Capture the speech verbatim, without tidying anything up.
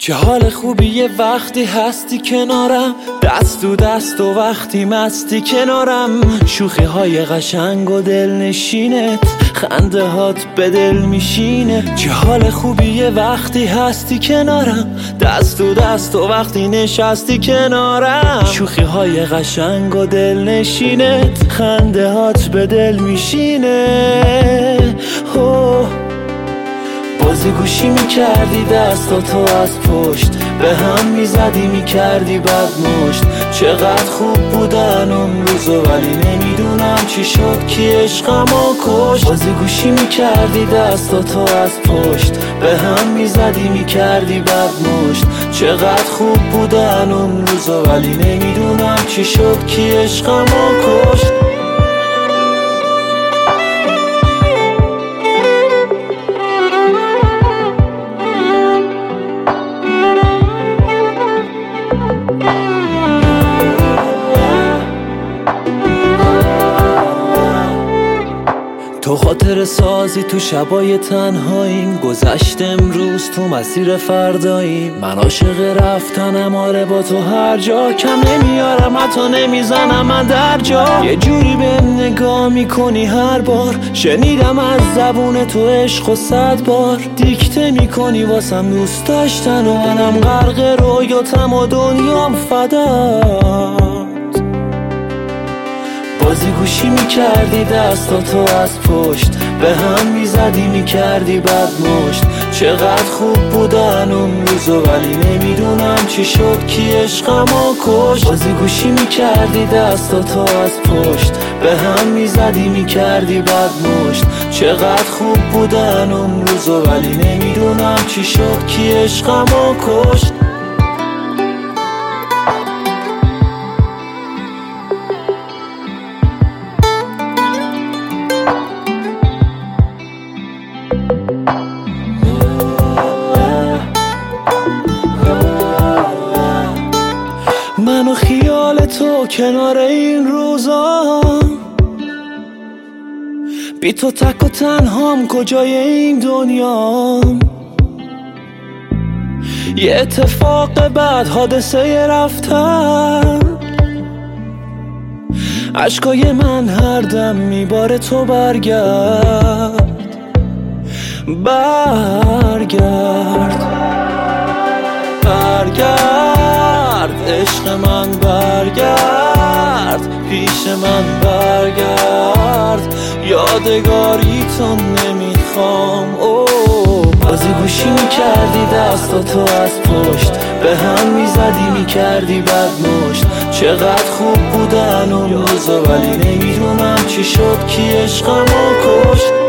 چه حال خوبیه وقتی هستی کنارم، دست تو دست و وقتی مستی کنارم. شوخی های قشنگ و دل نشینت، خنده هات به دل میشینه. چه حال خوبیه وقتی هستی کنارم، دست تو دست و وقتی نشستی کنارم. شوخی های قشنگ و دل نشینت، خنده هات به دل میشینه. اوه بازی گوشی میکردی دستاتو از پشت، به هم میزدی میکردی بد مشت. چقدر خوب بودن اون روزا، ولی نمیدونم چی شد کی عشقمو کشت. بازی گوشی میکردی دستاتو از پشت، به هم میزدی میکردی بد مشت. چقدر خوب بودن اون روزا، ولی نمیدونم چی شد کی عشقمو کشت. تو خاطر سازی تو شبای تنهاییم، گذشت امروز تو مسیر فرداییم. من عاشق رفتنم آره با تو هر جا، کم نمیارم حتی نمیزنم من در جا. یه جوری بهم نگاه میکنی هر بار، شنیدم از زبون تو عشق و صد بار. دیکته میکنی واسم دوست داشتن و منم غرق رویاتم و دنیام فدا. بازی گوشی میکردی دستاتو از پشت، به هم میزدی میکردی بد مشت. چقدر خوب بودن اون روزا، ولی نمیدونم چی شد کی عشقمو کشت. بازی گوشی میکردی دستاتو از پشت، به هم میزدی میکردی بد مشت. چقدر خوب بودن اون روزا، ولی نمیدونم چی شد کی عشقمو کشت. من و خیال تو کنار این روزا، بی تو تک و تنهام کجای این دنیا. یه اتفاق بعد حادثه رفتن، عشقای من هر دم میباره تو برگرد. برگرد برگرد عشق من، برگرد پیش من، برگرد یادگاری تو نمیخوام. اوه بازی گوشی میکردی دستاتو از پشت، به هم میزدی میکردی بد مشت. چقدر خوب بودن اون روزا، ولی نمیدونم چی شد کی عشقمو کشت.